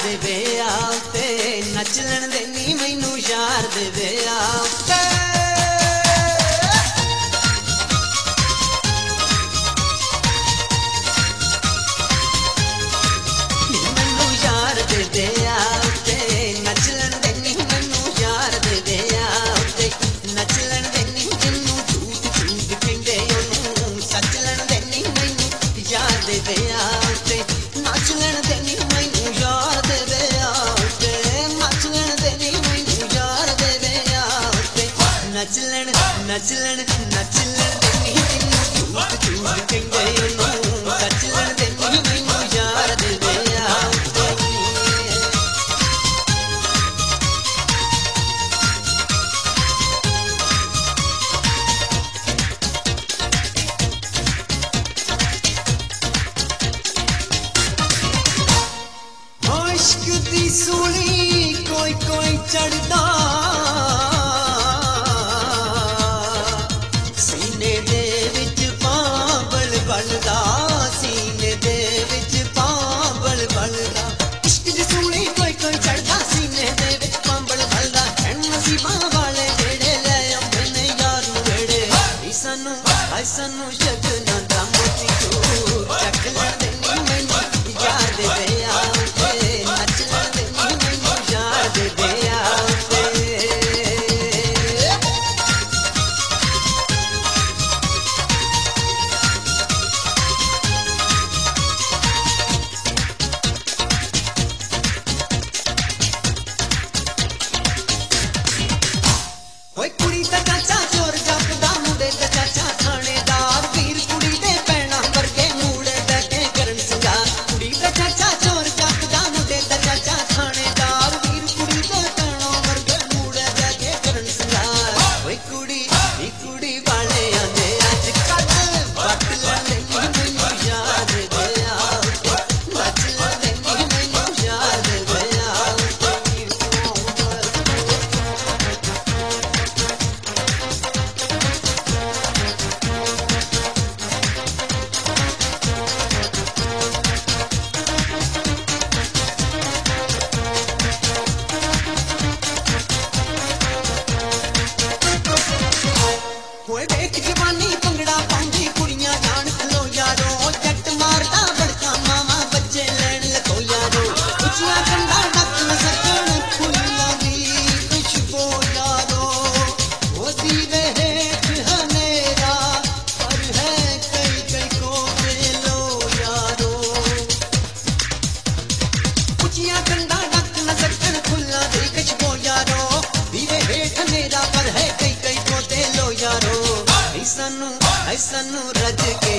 ਦੇ ਵਿਆਹ ਉੱਤੇ ਨੱਚ ਲੈਣ ਦੇ ਨੀ ਮੈਨੂੰ ਯਾਰ ਦੇ ਵਿਆਹ ਉੱਤੇ ਮੈਨੂੰ ਯਾਰ ਦੇ ਵਿਆਹ ਉੱਤੇ ਨੱਚ ਲੈਣ ਦੇ ਨੀ ਮੈਨੂੰ ਯਾਰ ਦੇ ਵਿਆਹ ਉੱਤੇ ਨੱਚ ਲੈਣ ਦੇ ਨੀ ਜਿਹਨੂੰ ਝੂਠ ਝੂਠ ਕਹਿੰਦੇ ਉਹਨੂੰ ਸੱਚ ਲੈਣ ਦੇ ਨੀ ਮੈਨੂੰ ਯਾਰ ਦੇ ਵਿਆਹ ਉੱਤੇ ਨੱਚ ਲੈਣ ਦੇ ਨੀ ਮੈਨੂੰ ਯਾਰ ਦੇ ਵਿਆਹ ਉੱਤੇ ਨੱਚ ਲੈਣ ਦੇ ਨੀ ਮੈਨੂੰ ਯਾਰ ਦੇ ਵਿਆਹ ਉੱਤੇ ਨੱਚ ਲੈਣ ਨੱਚ ਲੈਣ ਨੱਚ ਲੈਣ ਦੇ ਨੀ ਜਿਹਨੂੰ ਝੂਠ ਝੂਠ ਕਹਿੰਦੇ ਉਹਨੂੰ ਸੱਚ ਲੈਣ ਦੇ ਨੀ ਮੈਨੂੰ ਯਾਰ ਦੇ ਵਿਆਹ ਉੱਤੇ इश्क दी सूली कोई कोई चढ़दा सीने दे विच पांबल बलदा सीने दे विच पांबल बलदा इश्क दी सूली कोई कोई चढ़दा सीने दे विच पांबल बलदा हैं नसीबां वाले जेड़े ले आंदे ने यार नूं वेड़े सानू शगनां दा मोती चूर चक लैंदे नी मैनूं यार दे विआह उत्ते नच लैंदे नी मैनूं यार दे विआह उत्ते ओए कुड़ी दा चाचा चोर जपदा मुंडे दा चाचा थानेदार वीर कुड़ी दे पैणा वर्गे मूड़े बैठे करन सिंगार कुड़ी दा चाचा चोर जपदा मुंडे दा चाचा थानेदार वीर कुड़ी दे पैणा वर्गे मूड़े बैठे करन सिंगार ओए कुड़ी वाले आंदे अज कल वट लैंदे नी मैनूं यार दे विआह उत्ते नच लैंदे नी मैनूं यार दे विआह उत्ते होए देख जवानी भंगड़ा पाउंदी कुड़ियां जान खलो यारो जट मारदा बड़का मामा बच्चे लैण लखो यारो उचिया कंधा नक न सकण फुल्लां दी खुशबू यारो ओ दीवे हेठ हनेरा पर है कई कई को लो यारो उचिया कंधा नक न सकण फुल्लां दी खुशबू यारो दीवे हेठ हनेरा पर है कई कई को लो यारो ऐ सानू रज के